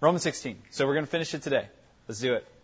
Romans 16. So we're going to finish it today. Let's do it.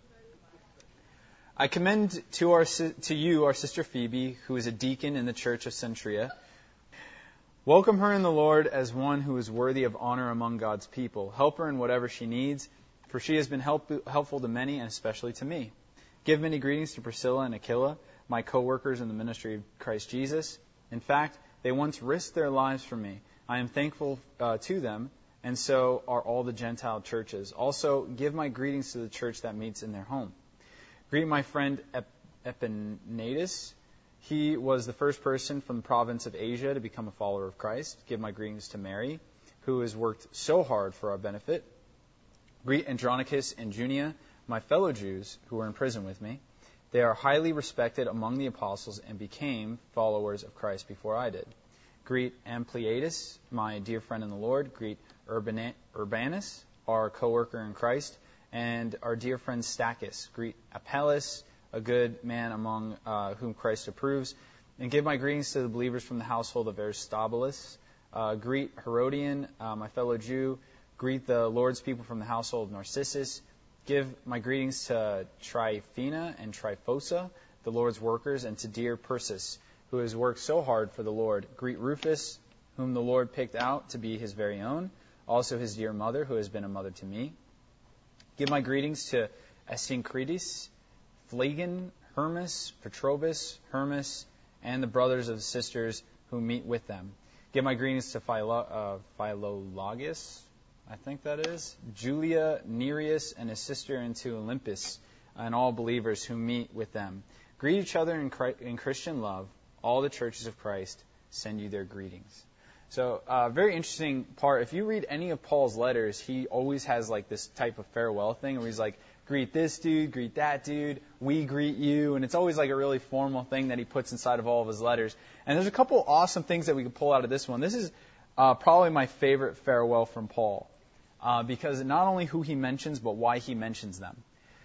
I commend to you our sister Phoebe, who is a deacon in the church of Cenchrea. Welcome her in the Lord as one who is worthy of honor among God's people. Help her in whatever she needs, for she has been helpful to many, and especially to me. Give many greetings to Priscilla and Aquila, my co-workers in the ministry of Christ Jesus. In fact, they once risked their lives for me. I am thankful to them, and so are all the Gentile churches. Also, give my greetings to the church that meets in their home. Greet my friend Epaenetus. He was the first person from the province of Asia to become a follower of Christ. Give my greetings to Mary, who has worked so hard for our benefit. Greet Andronicus and Junia, my fellow Jews who are in prison with me. They are highly respected among the apostles and became followers of Christ before I did. Greet Ampliatus, my dear friend in the Lord. Greet Urbanus, our co-worker in Christ, and our dear friend Stachys. Greet Apelles, a good man among whom Christ approves. And give my greetings to the believers from the household of Aristobulus. Greet Herodian, my fellow Jew. Greet the Lord's people from the household of Narcissus. Give my greetings to Tryphena and Tryphosa, the Lord's workers, and to dear Persis, who has worked so hard for the Lord. Greet Rufus, whom the Lord picked out to be his very own, also his dear mother, who has been a mother to me. Give my greetings to Asyncritus, Phlegon, Hermas, Petrobus, Hermas, and the brothers and sisters who meet with them. Give my greetings to Philologus, I think that is, Julia, Nereus, and his sister, and to Olympus, and all believers who meet with them. Greet each other in Christian love. All the churches of Christ send you their greetings. So, very interesting part. If you read any of Paul's letters, he always has like this type of farewell thing where he's like, greet this dude, greet that dude, we greet you. And it's always like a really formal thing that he puts inside of all of his letters. And there's a couple awesome things that we could pull out of this one. This is probably my favorite farewell from Paul because not only who he mentions, but why he mentions them.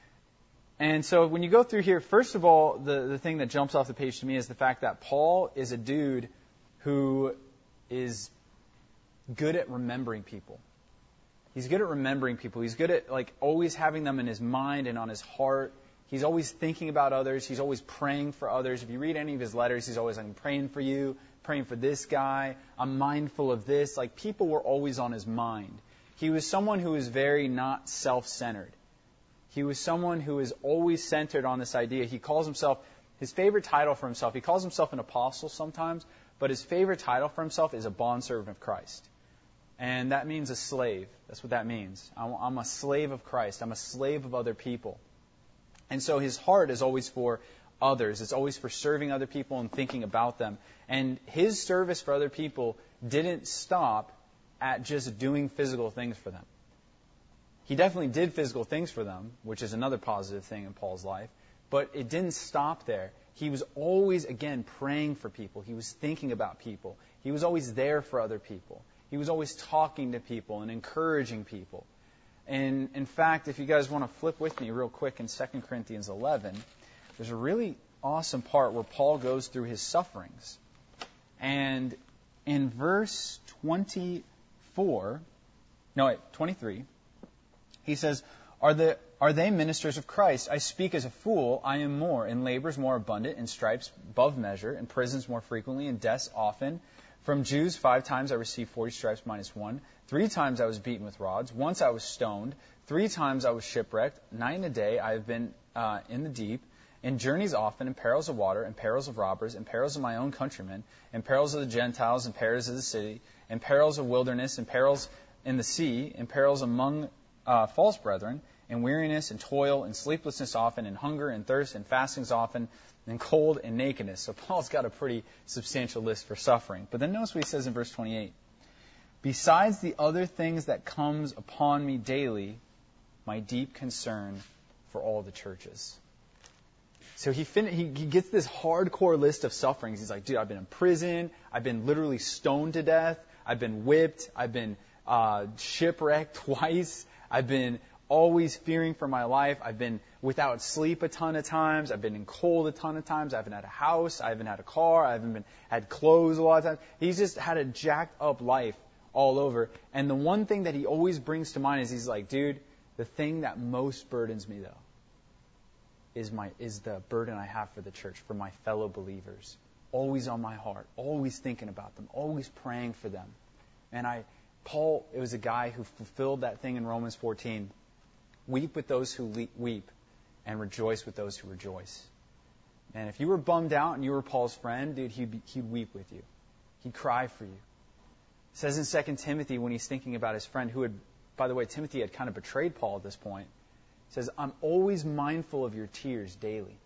And so when you go through here, first of all, the thing that jumps off the page to me is the fact that Paul is a dude who is good at remembering people. He's good at remembering people. He's good at like always having them in his mind and on his heart. He's always thinking about others. He's always praying for others. If you read any of his letters, he's always like, I'm praying for you, praying for this guy. I'm mindful of this. Like people were always on his mind. He was someone who was very not self-centered. He was someone who is always centered on this idea. He calls himself, his favorite title for himself, he calls himself an apostle sometimes, but his favorite title for himself is a bondservant of Christ. And that means a slave. That's what that means. I'm a slave of Christ. I'm a slave of other people. And so his heart is always for others. It's always for serving other people and thinking about them. And his service for other people didn't stop at just doing physical things for them. He definitely did physical things for them, which is another positive thing in Paul's life. But it didn't stop there. He was always, again, praying for people. He was thinking about people. He was always there for other people. He was always talking to people and encouraging people. And in fact, if you guys want to flip with me real quick in 2 Corinthians 11, there's a really awesome part where Paul goes through his sufferings. And in verse 23, he says, Are they ministers of Christ? I speak as a fool. I am more. In labors more abundant, in stripes above measure, in prisons more frequently, in deaths often. From Jews 5 times I received 40 stripes minus 1. 3 times I was beaten with rods. Once I was stoned. 3 times I was shipwrecked. Night and a day I have been in the deep. In journeys often, in perils of water, in perils of robbers, in perils of my own countrymen, in perils of the Gentiles, in perils of the city, in perils of wilderness, in perils in the sea, in perils among false brethren, in weariness and toil, in sleeplessness often, in hunger and thirst, in fastings often, in cold and nakedness. So Paul's got a pretty substantial list for suffering. But then notice what he says in verse 28. Besides the other things that comes upon me daily, my deep concern for all the churches. So he gets this hardcore list of sufferings. He's like, dude, I've been in prison. I've been literally stoned to death. I've been whipped. I've been shipwrecked twice. I've been always fearing for my life. I've been without sleep a ton of times. I've been in cold a ton of times. I haven't had a house. I haven't had a car. I haven't had clothes a lot of times. He's just had a jacked up life all over. And the one thing that he always brings to mind is he's like, dude, the thing that most burdens me, though, is the burden I have for the church, for my fellow believers. Always on my heart, always thinking about them, always praying for them. And Paul, it was a guy who fulfilled that thing in Romans 14. Weep with those who weep, and rejoice with those who rejoice. And if you were bummed out and you were Paul's friend, dude, he'd weep with you. He'd cry for you. It says in 2 Timothy, when he's thinking about his friend who had, by the way, Timothy had kind of betrayed Paul at this point. It says, I'm always mindful of your tears daily.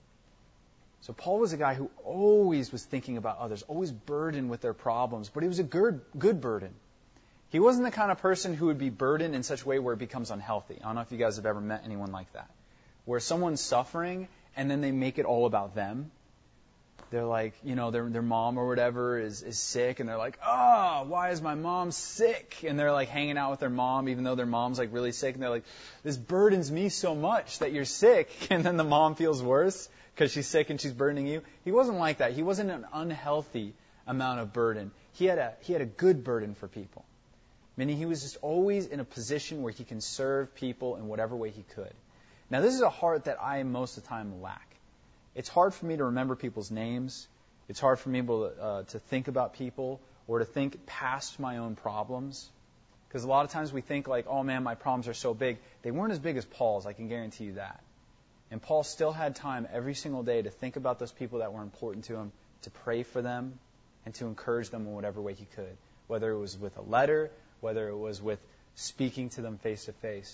So Paul was a guy who always was thinking about others, always burdened with their problems, but he was a good burden. He wasn't the kind of person who would be burdened in such a way where it becomes unhealthy. I don't know if you guys have ever met anyone like that, where someone's suffering and then they make it all about them. They're like, their mom or whatever is sick, and they're like, why is my mom sick? And they're like hanging out with their mom, even though their mom's like really sick, and they're like, this burdens me so much that you're sick. And then the mom feels worse because she's sick and she's burdening you. He wasn't like that. He wasn't an unhealthy amount of burden. He had a good burden for people. Meaning he was just always in a position where he can serve people in whatever way he could. Now, this is a heart that I most of the time lack. It's hard for me to remember people's names. It's hard for me to think about people or to think past my own problems. Because a lot of times we think like, oh man, my problems are so big. They weren't as big as Paul's, I can guarantee you that. And Paul still had time every single day to think about those people that were important to him, to pray for them, and to encourage them in whatever way he could. Whether it was with a letter, whether it was with speaking to them face to face.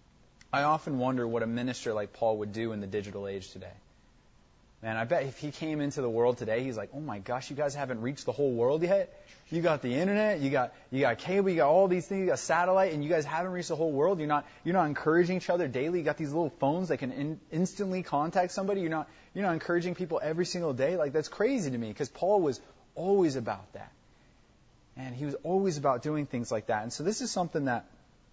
I often wonder what a minister like Paul would do in the digital age today. Man, I bet if he came into the world today, he's like, oh my gosh, you guys haven't reached the whole world yet? You got the internet, you got cable, you got all these things, you got satellite, and you guys haven't reached the whole world. You're not encouraging each other daily. You got these little phones that can instantly contact somebody. You're not encouraging people every single day. Like, that's crazy to me, because Paul was always about that. And he was always about doing things like that. And so this is something that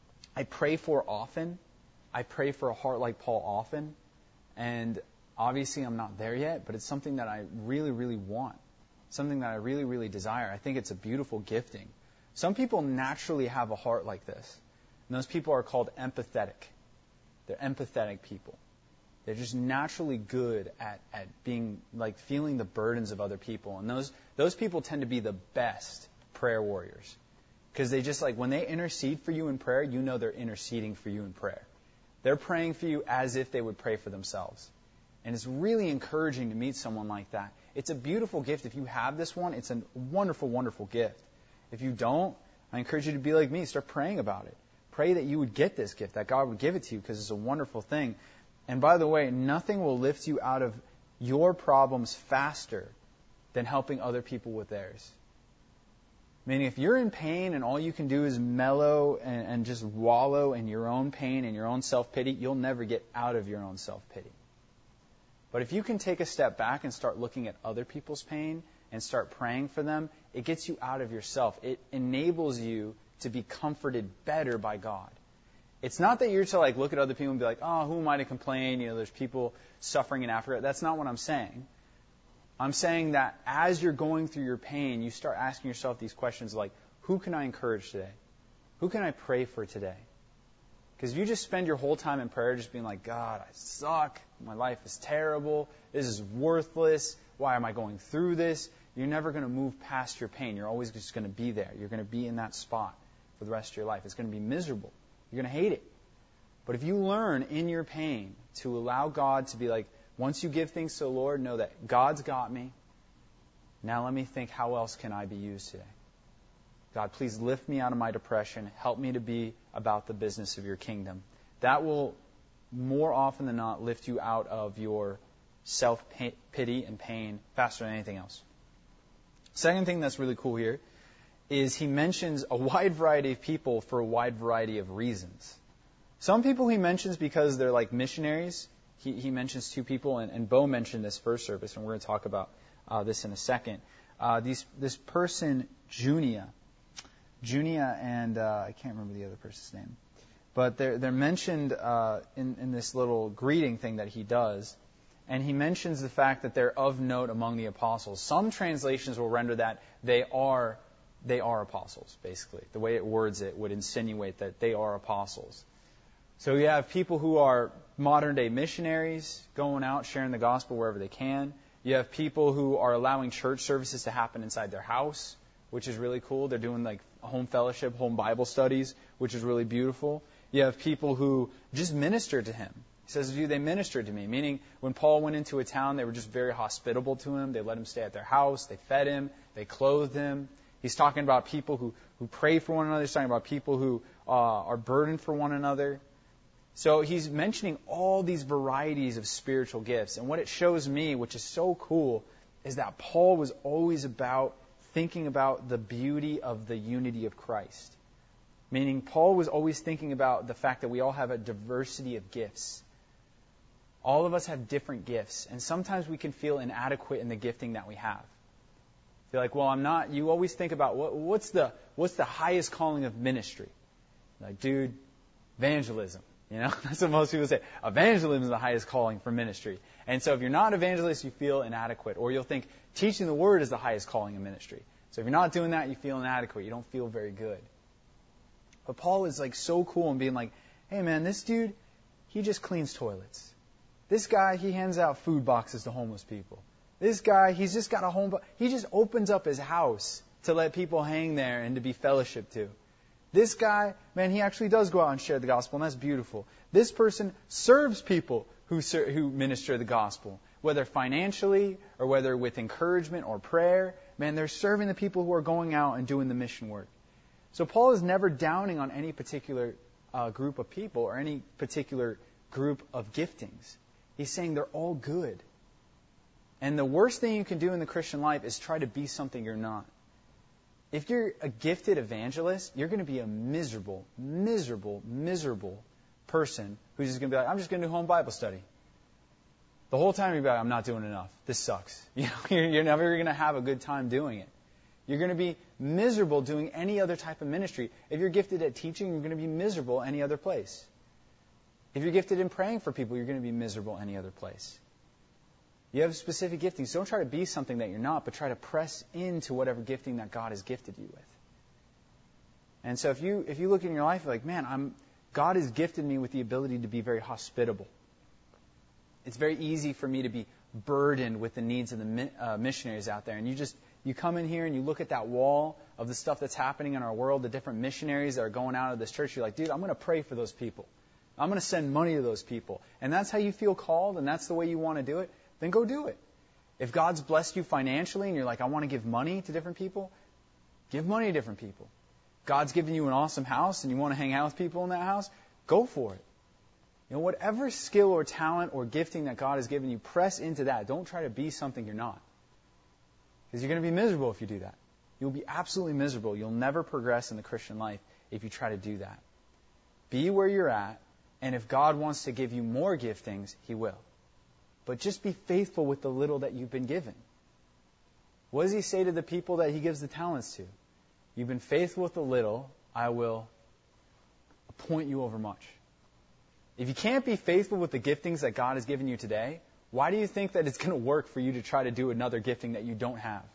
I pray for often. I pray for a heart like Paul often. And obviously I'm not there yet, but it's something that I really, really want. Something that I really, really desire. I think it's a beautiful gifting. Some people naturally have a heart like this. And those people are called empathetic. They're empathetic people. They're just naturally good at being, like, feeling the burdens of other people. And those people tend to be the best prayer warriors. Because they just, like, when they intercede for you in prayer, you know they're interceding for you in prayer. They're praying for you as if they would pray for themselves. And it's really encouraging to meet someone like that. It's a beautiful gift. If you have this one, it's a wonderful, wonderful gift. If you don't, I encourage you to be like me. Start praying about it. Pray that you would get this gift, that God would give it to you, because it's a wonderful thing. And by the way, nothing will lift you out of your problems faster than helping other people with theirs. Meaning, if you're in pain and all you can do is mellow and just wallow in your own pain and your own self-pity, you'll never get out of your own self-pity. But if you can take a step back and start looking at other people's pain and start praying for them, it gets you out of yourself. It enables you to be comforted better by God. It's not that you're to like look at other people and be like, oh, who am I to complain? There's people suffering in Africa. That's not what I'm saying. I'm saying that as you're going through your pain, you start asking yourself these questions like, who can I encourage today? Who can I pray for today? Because if you just spend your whole time in prayer just being like, God, I suck. My life is terrible. This is worthless. Why am I going through this? You're never going to move past your pain. You're always just going to be there. You're going to be in that spot for the rest of your life. It's going to be miserable. You're going to hate it. But if you learn in your pain to allow God to be like, once you give things to the Lord, know that God's got me. Now let me think, how else can I be used today? God, please lift me out of my depression. Help me to be about the business of your kingdom. That will, more often than not, lift you out of your self-pity and pain faster than anything else. Second thing that's really cool here is he mentions a wide variety of people for a wide variety of reasons. Some people he mentions because they're like missionaries. He mentions two people, and Bo mentioned this first service, and we're going to talk about this in a second. This person, Junia, and I can't remember the other person's name, but they're mentioned in this little greeting thing that he does, and he mentions the fact that they're of note among the apostles. Some translations will render that they are they are apostles, basically. The way it words it would insinuate that they are apostles. So you have people who are modern-day missionaries going out sharing the gospel wherever they can. You have people who are allowing church services to happen inside their house, which is really cool. They're doing like home fellowship, home Bible studies, which is really beautiful. You have people who just minister to him. He says, dude, they ministered to me, meaning when Paul went into a town, they were just very hospitable to him. They let him stay at their house. They fed him. They clothed him. He's talking about people who pray for one another. He's talking about people who are burdened for one another. So he's mentioning all these varieties of spiritual gifts. And what it shows me, which is so cool, is that Paul was always about thinking about the beauty of the unity of Christ. Meaning Paul was always thinking about the fact that we all have a diversity of gifts. All of us have different gifts. And sometimes we can feel inadequate in the gifting that we have. You're like, well, I'm not. You always think about what's the highest calling of ministry? Like, dude, evangelism. You know, that's what most people say. Evangelism is the highest calling for ministry. And so if you're not an evangelist, you feel inadequate. Or you'll think teaching the word is the highest calling in ministry. So if you're not doing that, you feel inadequate. You don't feel very good. But Paul is like so cool in being like, hey man, this dude, he just cleans toilets. This guy, he hands out food boxes to homeless people. This guy, he's just got a home. He just opens up his house to let people hang there and to be fellowship to. This guy, man, he actually does go out and share the gospel, and that's beautiful. This person serves people who minister the gospel, whether financially or whether with encouragement or prayer. Man, they're serving the people who are going out and doing the mission work. So Paul is never downing on any particular group of people or any particular group of giftings. He's saying they're all good. And the worst thing you can do in the Christian life is try to be something you're not. If you're a gifted evangelist, you're going to be a miserable, miserable, miserable person who's just going to be like, I'm just going to do home Bible study. The whole time you're like, I'm not doing enough. This sucks. You know, you're never going to have a good time doing it. You're going to be miserable doing any other type of ministry. If you're gifted at teaching, you're going to be miserable any other place. If you're gifted in praying for people, you're going to be miserable any other place. You have specific giftings. Don't try to be something that you're not, but try to press into whatever gifting that God has gifted you with. And so if you look in your life, you're like, man, God has gifted me with the ability to be very hospitable. It's very easy for me to be burdened with the needs of the missionaries out there. And you come in here and you look at that wall of the stuff that's happening in our world, the different missionaries that are going out of this church. You're like, dude, I'm going to pray for those people. I'm going to send money to those people. And that's how you feel called, and that's the way you want to do it. Then go do it. If God's blessed you financially and you're like, I want to give money to different people, give money to different people. God's given you an awesome house and you want to hang out with people in that house, go for it. You know, whatever skill or talent or gifting that God has given you, press into that. Don't try to be something you're not. Because you're going to be miserable if you do that. You'll be absolutely miserable. You'll never progress in the Christian life if you try to do that. Be where you're at, and if God wants to give you more giftings, He will. But just be faithful with the little that you've been given. What does He say to the people that He gives the talents to? You've been faithful with the little, I will appoint you over much. If you can't be faithful with the giftings that God has given you today, why do you think that it's going to work for you to try to do another gifting that you don't have?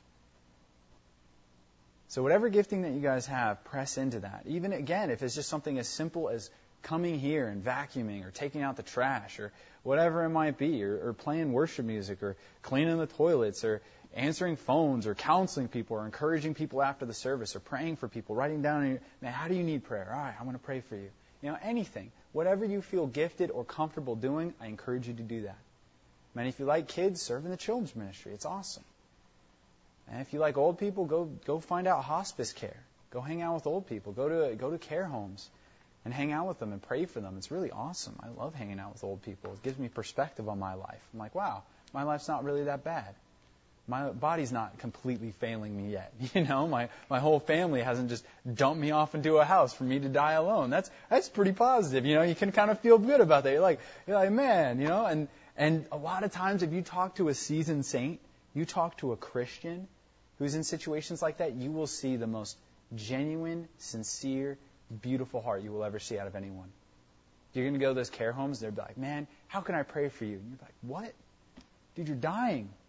So whatever gifting that you guys have, press into that. Even again, if it's just something as simple as coming here and vacuuming or taking out the trash or whatever it might be, or playing worship music or cleaning the toilets or answering phones or counseling people or encouraging people after the service or praying for people, writing down, man, how do you need prayer? All right, I'm going to pray for you. You know, anything. Whatever you feel gifted or comfortable doing, I encourage you to do that. Man, if you like kids, serve in the children's ministry. It's awesome. And if you like old people, go find out hospice care. Go hang out with old people. Go to care homes and hang out with them and pray for them. It's really awesome. I love hanging out with old people. It gives me perspective on my life. I'm like, wow, my life's not really that bad. My body's not completely failing me yet. You know, my whole family hasn't just dumped me off into a house for me to die alone. That's pretty positive. You know, you can kind of feel good about that. You're like, man, you know, and a lot of times if you talk to a seasoned saint, you talk to a Christian who's in situations like that, you will see the most genuine, sincere, beautiful heart you will ever see out of anyone. You're going to go to those care homes, they'll be like, man, how can I pray for you? And you're like, what? Dude, you're dying.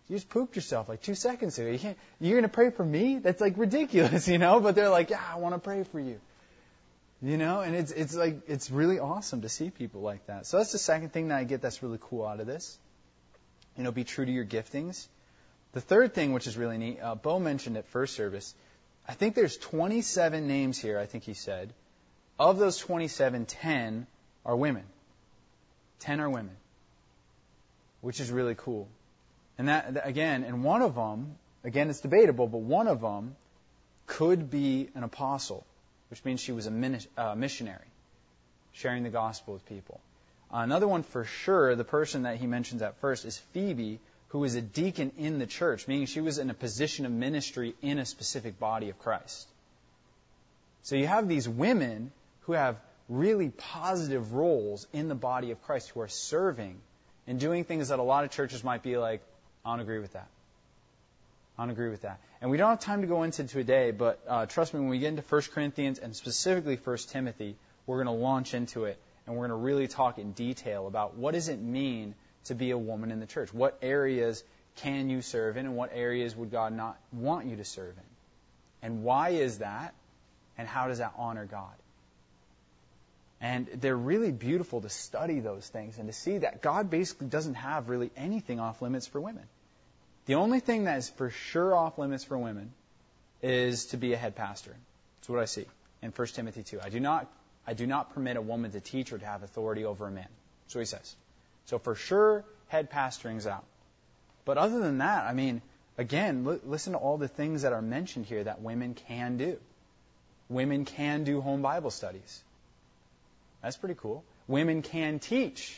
You just pooped yourself like 2 seconds ago. You're going to pray for me? That's like ridiculous, But they're like, yeah, I want to pray for you. And it's really awesome to see people like that. So that's the second thing that I get that's really cool out of this. Be true to your giftings. The third thing, which is really neat, Bo mentioned at first service, I think there's 27 names here, I think he said. Of those 27, 10 are women. 10 are women, which is really cool. And that, again, and one of them, again, it's debatable, but one of them could be an apostle, which means she was a missionary, sharing the gospel with people. Another one for sure, the person that he mentions at first, is Phoebe, who was a deacon in the church, meaning she was in a position of ministry in a specific body of Christ. So you have these women who have really positive roles in the body of Christ, who are serving and doing things that a lot of churches might be like, I don't agree with that. I don't agree with that. And we don't have time to go into today, but trust me, when we get into 1 Corinthians and specifically 1 Timothy, we're going to launch into it, and we're going to really talk in detail about what does it mean to be a woman in the church. What areas can you serve in, and what areas would God not want you to serve in? And why is that? And how does that honor God? And they're really beautiful to study those things and to see that God basically doesn't have really anything off limits for women. The only thing that is for sure off limits for women is to be a head pastor. That's what I see in 1 Timothy 2. I do not permit a woman to teach or to have authority over a man. That's what he says. So for sure, head pastoring's out. But other than that, again, listen to all the things that are mentioned here that women can do. Women can do home Bible studies. That's pretty cool. Women can teach.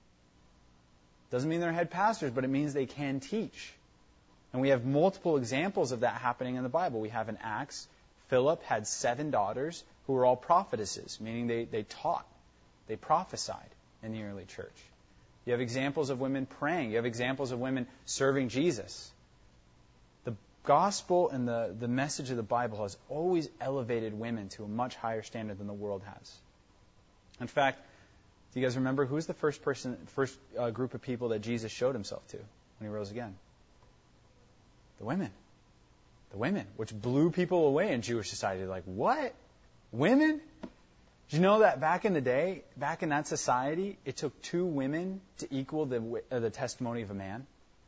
Doesn't mean they're head pastors, but it means they can teach. And we have multiple examples of that happening in the Bible. We have in Acts, Philip had 7 daughters who were all prophetesses, meaning they taught, they prophesied in the early church. You have examples of women praying. You have examples of women serving Jesus. The gospel and the message of the Bible has always elevated women to a much higher standard than the world has. In fact, do you guys remember who's the first group of people that Jesus showed himself to when he rose again? The women. The women, which blew people away in Jewish society. Like, what? Women? Did you know that back in the day, back in that society, it took 2 women to equal the testimony of a man?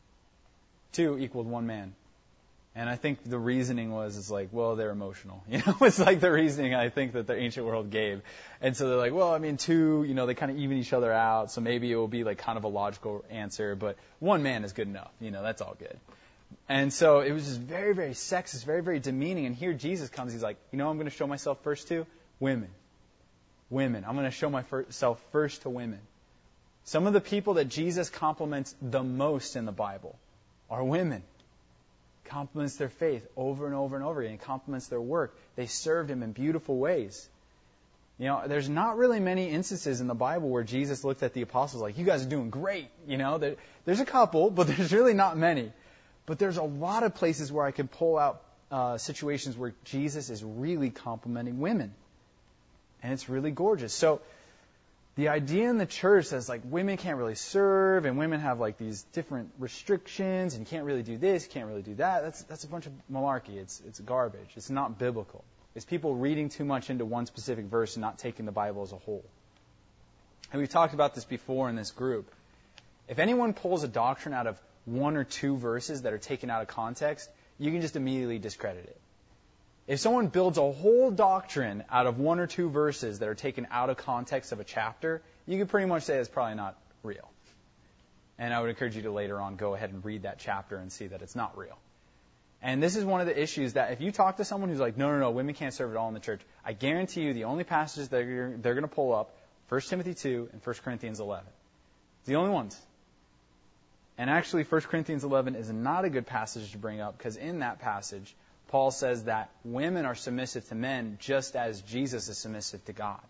2 equaled 1 man. And I think the reasoning was, they're emotional. It's like the reasoning I think that the ancient world gave. And so they're like, 2, they kind of even each other out, so maybe it will be like kind of a logical answer, but 1 man is good enough. That's all good. And so it was just very, very sexist, very, very demeaning. And here Jesus comes, he's like, I'm going to show myself first to women. Women. I'm going to show myself first to women. Some of the people that Jesus compliments the most in the Bible are women. Compliments their faith over and over and over again. He compliments their work. They served him in beautiful ways. There's not really many instances in the Bible where Jesus looked at the apostles like, you guys are doing great. There's a couple, but there's really not many. But there's a lot of places where I can pull out situations where Jesus is really complimenting women. And it's really gorgeous. So the idea in the church is women can't really serve, and women have these different restrictions, and you can't really do this, you can't really do that. That's a bunch of malarkey. It's garbage. It's not biblical. It's people reading too much into one specific verse and not taking the Bible as a whole. And we've talked about this before in this group. If anyone pulls a doctrine out of 1 or 2 verses that are taken out of context, you can just immediately discredit it. If someone builds a whole doctrine out of 1 or 2 verses that are taken out of context of a chapter, you can pretty much say it's probably not real. And I would encourage you to later on go ahead and read that chapter and see that it's not real. And this is one of the issues that if you talk to someone who's like, no, women can't serve at all in the church, I guarantee you the only passages that they're going to pull up, 1 Timothy 2 and 1 Corinthians 11. It's the only ones. And actually, 1 Corinthians 11 is not a good passage to bring up because in that passage, Paul says that women are submissive to men just as Jesus is submissive to God.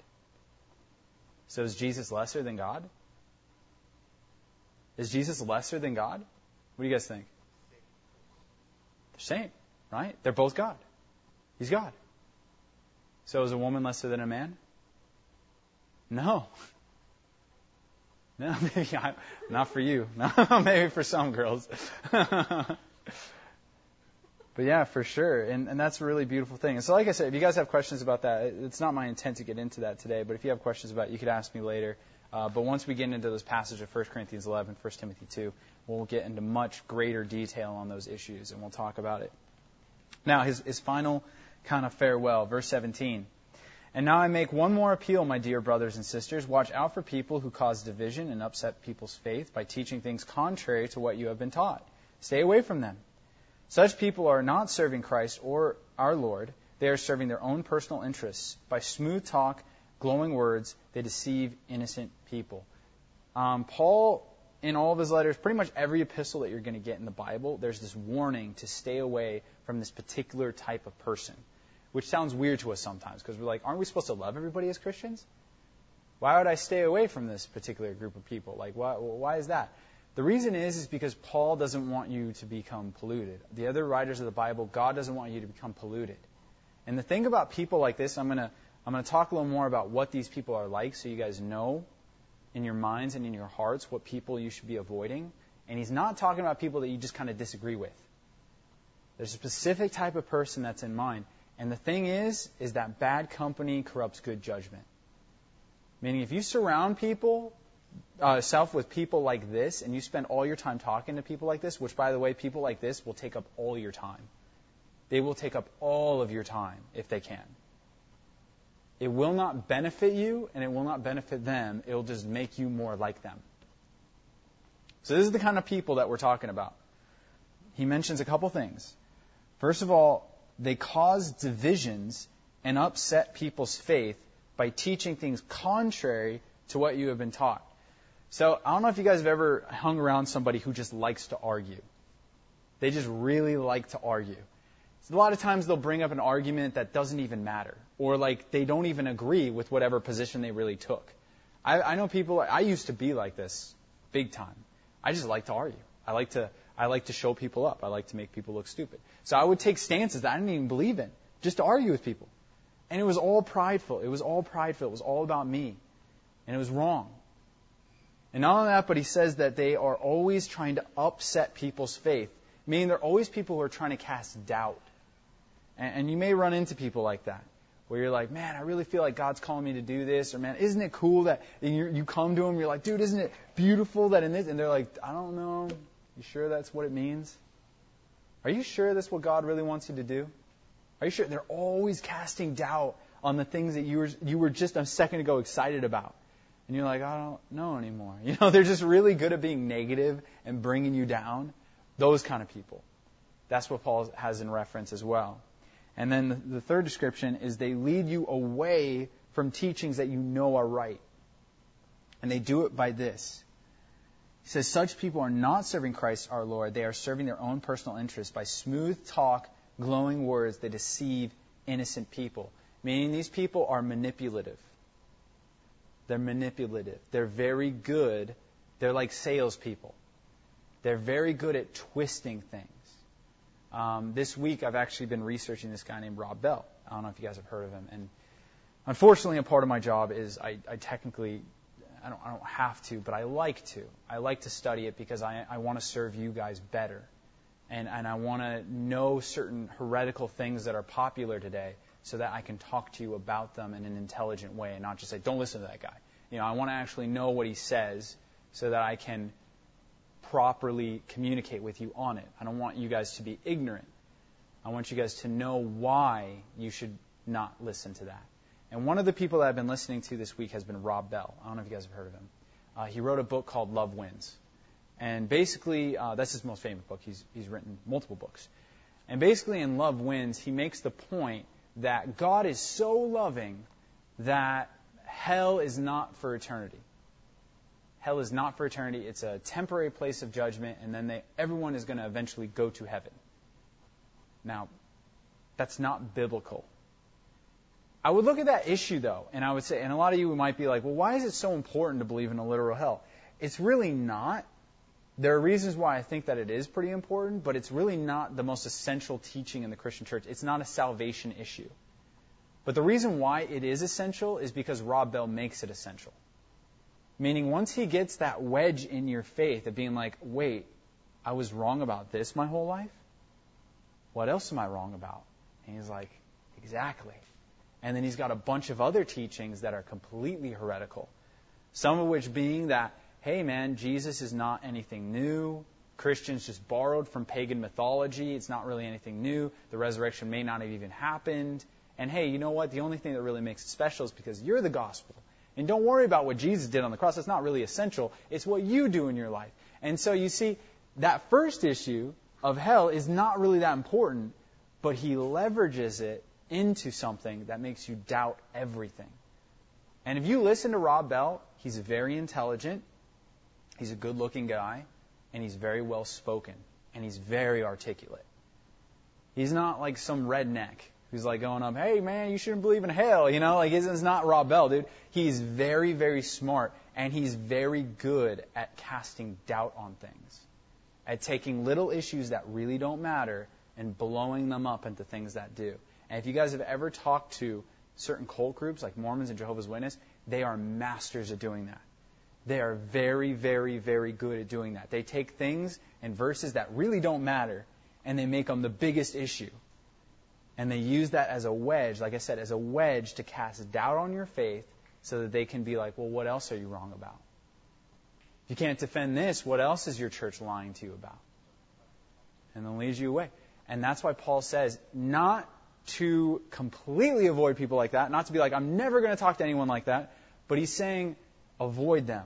So is Jesus lesser than God? Is Jesus lesser than God? What do you guys think? They're same, right? They're both God. He's God. So is a woman lesser than a man? No. No, maybe not for you. No, maybe for some girls. But yeah, for sure. And that's a really beautiful thing. And so like I said, if you guys have questions about that, it's not my intent to get into that today, but if you have questions about it, you could ask me later. But once we get into those passages of 1 Corinthians 11, 1 Timothy 2, we'll get into much greater detail on those issues, and we'll talk about it. Now, his final kind of farewell, verse 17. And now I make one more appeal, my dear brothers and sisters. Watch out for people who cause division and upset people's faith by teaching things contrary to what you have been taught. Stay away from them. Such people are not serving Christ or our Lord. They are serving their own personal interests. By smooth talk, glowing words, they deceive innocent people. Paul, in all of his letters, pretty much every epistle that you're going to get in the Bible, there's this warning to stay away from this particular type of person, which sounds weird to us sometimes because we're like, aren't we supposed to love everybody as Christians? Why would I stay away from this particular group of people? Like, why is that? The reason is because Paul doesn't want you to become polluted. The other writers of the Bible, God doesn't want you to become polluted. And the thing about people like this, I'm going to talk a little more about what these people are like so you guys know in your minds and in your hearts what people you should be avoiding. And he's not talking about people that you just kind of disagree with. There's a specific type of person that's in mind. And the thing is that bad company corrupts good judgment. Meaning if you surround yourself with people like this, and you spend all your time talking to people like this, which, by the way, people like this will take up all your time. They will take up all of your time if they can. It will not benefit you, and it will not benefit them. It will just make you more like them. So this is the kind of people that we're talking about. He mentions a couple things. First of all, they cause divisions and upset people's faith by teaching things contrary to what you have been taught. So I don't know if you guys have ever hung around somebody who just likes to argue. They just really like to argue. So a lot of times they'll bring up an argument that doesn't even matter, or like they don't even agree with whatever position they really took. I know people. I used to be like this, big time. I just like to argue. I like to show people up. I like to make people look stupid. So I would take stances that I didn't even believe in just to argue with people, and it was all prideful. It was all about me, and it was wrong. And not only that, but he says that they are always trying to upset people's faith, meaning they're always people who are trying to cast doubt. And you may run into people like that, where you're like, man, I really feel like God's calling me to do this, or man, isn't it cool that you come to them, you're like, dude, isn't it beautiful that in this, and they're like, I don't know, you sure that's what it means? Are you sure that's what God really wants you to do? Are you sure? They're always casting doubt on the things that you were just a second ago excited about. And you're like, I don't know anymore. You know, they're just really good at being negative and bringing you down. Those kind of people. That's what Paul has in reference as well. And then the third description is they lead you away from teachings that you know are right. And they do it by this. He says, such people are not serving Christ our Lord. They are serving their own personal interests by smooth talk, glowing words. They deceive innocent people. Meaning these people are manipulative. They're manipulative. They're very good. They're like salespeople. They're very good at twisting things. This week, I've actually been researching this guy named Rob Bell. I don't know if you guys have heard of him. And unfortunately, a part of my job is I technically, I don't have to, but I like to. I like to study it because I want to serve you guys better. And I want to know certain heretical things that are popular today, so that I can talk to you about them in an intelligent way and not just say, don't listen to that guy. You know, I want to actually know what he says so that I can properly communicate with you on it. I don't want you guys to be ignorant. I want you guys to know why you should not listen to that. And one of the people that I've been listening to this week has been Rob Bell. I don't know if you guys have heard of him. He wrote a book called Love Wins. And basically, that's his most famous book. He's written multiple books. And basically in Love Wins, he makes the point that God is so loving that hell is not for eternity. Hell is not for eternity. It's a temporary place of judgment, and then everyone is going to eventually go to heaven. Now, that's not biblical. I would look at that issue, though, and I would say, and a lot of you might be like, well, why is it so important to believe in a literal hell? It's really not. There are reasons why I think that it is pretty important, but it's really not the most essential teaching in the Christian church. It's not a salvation issue. But the reason why it is essential is because Rob Bell makes it essential. Meaning once he gets that wedge in your faith of being like, wait, I was wrong about this my whole life? What else am I wrong about? And he's like, exactly. And then he's got a bunch of other teachings that are completely heretical. Some of which being that, hey man, Jesus is not anything new. Christians just borrowed from pagan mythology. It's not really anything new. The resurrection may not have even happened. And hey, you know what? The only thing that really makes it special is because you're the gospel. And don't worry about what Jesus did on the cross. That's not really essential. It's what you do in your life. And so you see, that first issue of hell is not really that important, but he leverages it into something that makes you doubt everything. And if you listen to Rob Bell, he's very intelligent, he's a good-looking guy, and he's very well-spoken, and he's very articulate. He's not like some redneck who's like going up, hey man, you shouldn't believe in hell, you know? Like, it's not Rob Bell, dude. He's very, very smart, and he's very good at casting doubt on things, at taking little issues that really don't matter and blowing them up into things that do. And if you guys have ever talked to certain cult groups like Mormons and Jehovah's Witnesses, they are masters at doing that. They are very, very, very good at doing that. They take things and verses that really don't matter, and they make them the biggest issue. And they use that as a wedge, like I said, as a wedge to cast doubt on your faith so that they can be like, well, what else are you wrong about? If you can't defend this, what else is your church lying to you about? And then leads you away. And that's why Paul says not to completely avoid people like that, not to be like, I'm never going to talk to anyone like that, but he's saying avoid them.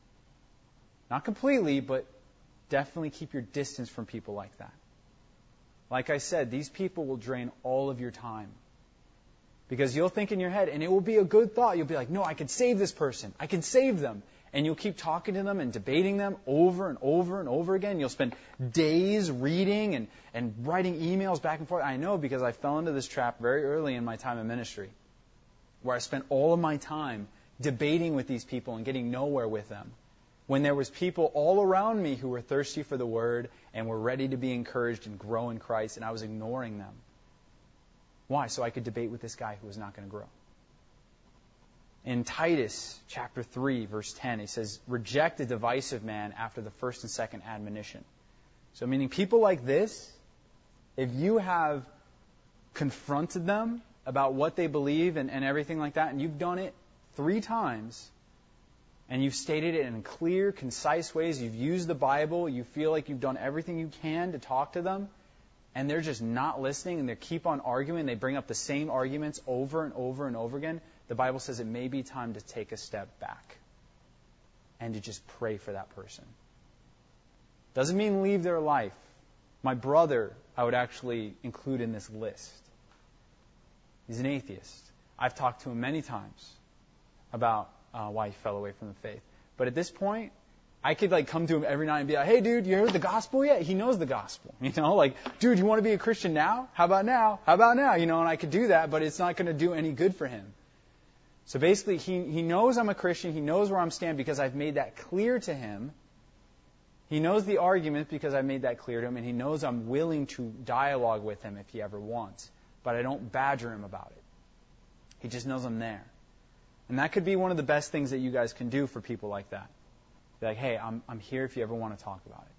Not completely, but definitely keep your distance from people like that. Like I said, these people will drain all of your time. Because you'll think in your head, and it will be a good thought, you'll be like, no, I can save this person. I can save them. And you'll keep talking to them and debating them over and over and over again. You'll spend days reading and writing emails back and forth. I know because I fell into this trap very early in my time in ministry, where I spent all of my time debating with these people and getting nowhere with them. When there was people all around me who were thirsty for the Word and were ready to be encouraged and grow in Christ, and I was ignoring them. Why? So I could debate with this guy who was not going to grow. In Titus chapter 3, verse 10, he says, reject the divisive man after the first and second admonition. So meaning people like this, if you have confronted them about what they believe and everything like that, and you've done it 3 times, and you've stated it in clear, concise ways, you've used the Bible, you feel like you've done everything you can to talk to them, and they're just not listening, and they keep on arguing, they bring up the same arguments over and over and over again, the Bible says it may be time to take a step back and to just pray for that person. Doesn't mean leave their life. My brother, I would actually include in this list. He's an atheist. I've talked to him many times about why he fell away from the faith. But at this point, I could come to him every night and be like, hey dude, you heard the gospel yet? He knows the gospel. Dude, you want to be a Christian now? How about now? How about now? And I could do that, but it's not going to do any good for him. So basically, he knows I'm a Christian. He knows where I'm standing because I've made that clear to him. He knows the argument because I've made that clear to him, and he knows I'm willing to dialogue with him if he ever wants. But I don't badger him about it. He just knows I'm there. And that could be one of the best things that you guys can do for people like that. Be like, hey, I'm here if you ever want to talk about it.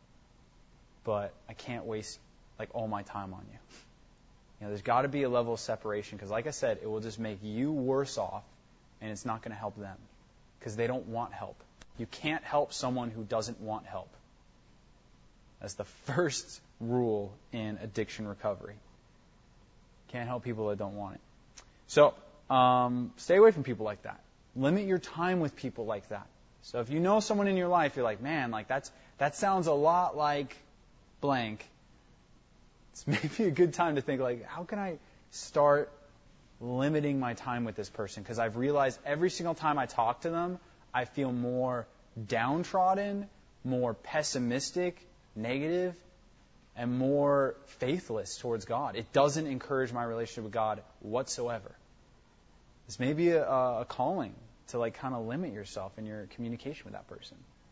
But I can't waste all my time on you. There's got to be a level of separation because, like I said, it will just make you worse off, and it's not going to help them because they don't want help. You can't help someone who doesn't want help. That's the first rule in addiction recovery. Can't help people that don't want it. So, stay away from people like that. Limit your time with people like that. So if you know someone in your life, you're like, man, that sounds a lot like blank. It's maybe a good time to think, how can I start limiting my time with this person? Because I've realized every single time I talk to them, I feel more downtrodden, more pessimistic, negative, and more faithless towards God. It doesn't encourage my relationship with God whatsoever. This may be a calling to kind of limit yourself in your communication with that person.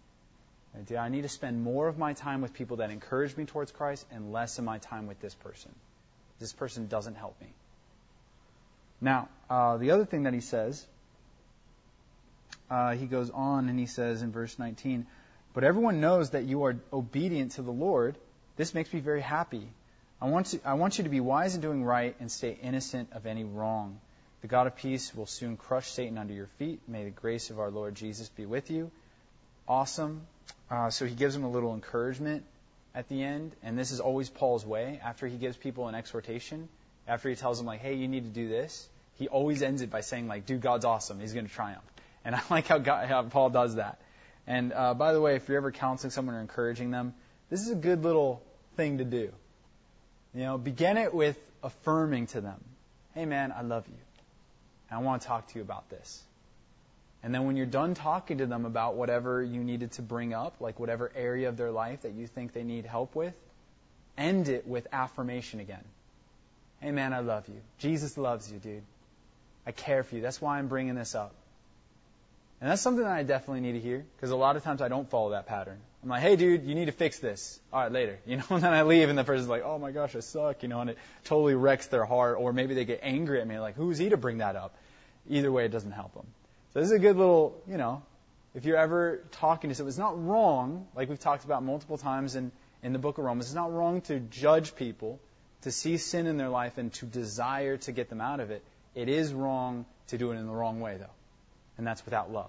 I need to spend more of my time with people that encourage me towards Christ and less of my time with this person. This person doesn't help me. Now, the other thing that he says he goes on and he says in verse 19, "But everyone knows that you are obedient to the Lord. This makes me very happy. I want you to be wise in doing right and stay innocent of any wrong. The God of peace will soon crush Satan under your feet. May the grace of our Lord Jesus be with you." Awesome. So he gives them a little encouragement at the end, and this is always Paul's way. After he gives people an exhortation, after he tells them, like, hey, you need to do this, he always ends it by saying, like, dude, God's awesome. He's going to triumph. And I like how Paul does that. And by the way, if you're ever counseling someone or encouraging them, this is a good little thing to do. Begin it with affirming to them, hey, man, I love you. And I want to talk to you about this. And then when you're done talking to them about whatever you needed to bring up, like whatever area of their life that you think they need help with, end it with affirmation again. Hey, man, I love you. Jesus loves you, dude. I care for you. That's why I'm bringing this up. And that's something that I definitely need to hear, because a lot of times I don't follow that pattern. I'm like, hey, dude, you need to fix this. All right, later. And then I leave, and the person's like, oh, my gosh, I suck, and it totally wrecks their heart. Or maybe they get angry at me, like, who's he to bring that up? Either way, it doesn't help them. So this is a good little, if you're ever talking to someone, it's not wrong, like we've talked about multiple times in the book of Romans, it's not wrong to judge people, to see sin in their life, and to desire to get them out of it. It is wrong to do it in the wrong way, though. And that's without love.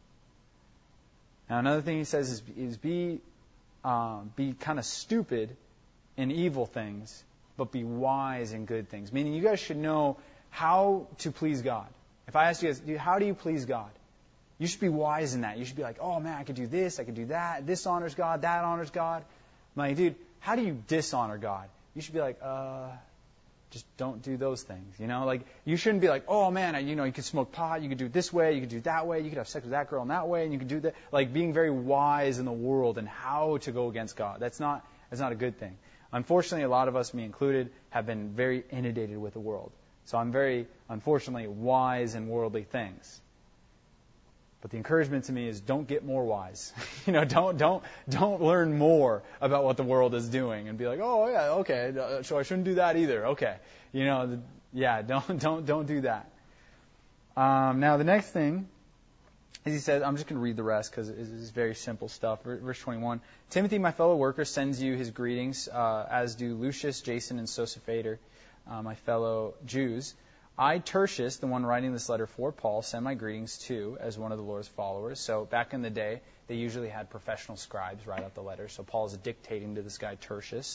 Now, another thing he says is be kind of stupid in evil things, but be wise in good things. Meaning you guys should know how to please God. If I ask you guys, how do you please God? You should be wise in that. You should be like, oh, man, I could do this, I could do that. This honors God, that honors God. I'm like, dude, how do you dishonor God? You should be like, just don't do those things. Like, you shouldn't be like, oh, man, you could smoke pot, you could do it this way, you could do it that way, you could have sex with that girl in that way, and you could do that. Like, being very wise in the world and how to go against God. That's not a good thing. Unfortunately, a lot of us, me included, have been very inundated with the world. So I'm very, unfortunately, wise in worldly things. But the encouragement to me is don't get more wise. Don't learn more about what the world is doing and be like, oh yeah, okay, so I shouldn't do that either. Okay, don't do that. Now the next thing is he says, I'm just going to read the rest because it's very simple stuff. Verse 21. Timothy, my fellow worker, sends you his greetings, as do Lucius, Jason, and Sosipater, my fellow Jews. I, Tertius, the one writing this letter for Paul, send my greetings too, as one of the Lord's followers. So back in the day, they usually had professional scribes write out the letter. So Paul's dictating to this guy, Tertius.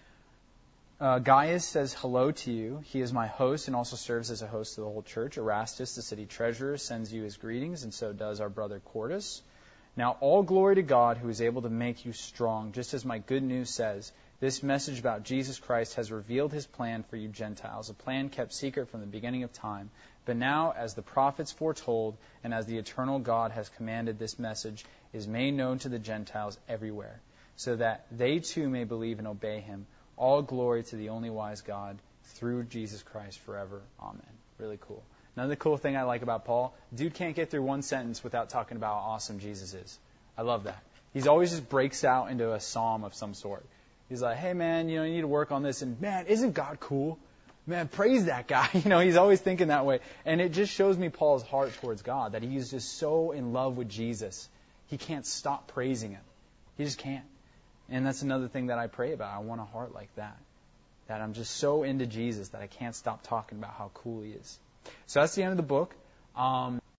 Gaius says hello to you. He is my host and also serves as a host to the whole church. Erastus, the city treasurer, sends you his greetings, and so does our brother Quartus. Now all glory to God, who is able to make you strong, just as my good news says. This message about Jesus Christ has revealed his plan for you Gentiles, a plan kept secret from the beginning of time. But now, as the prophets foretold, and as the eternal God has commanded, this message is made known to the Gentiles everywhere, so that they too may believe and obey him. All glory to the only wise God, through Jesus Christ forever. Amen. Really cool. Another cool thing I like about Paul, dude can't get through one sentence without talking about how awesome Jesus is. I love that. He's always just breaks out into a psalm of some sort. He's like, hey, man, you need to work on this. And, man, isn't God cool? Man, praise that guy. He's always thinking that way. And it just shows me Paul's heart towards God, that he's just so in love with Jesus. He can't stop praising him. He just can't. And that's another thing that I pray about. I want a heart like that I'm just so into Jesus that I can't stop talking about how cool he is. So that's the end of the book.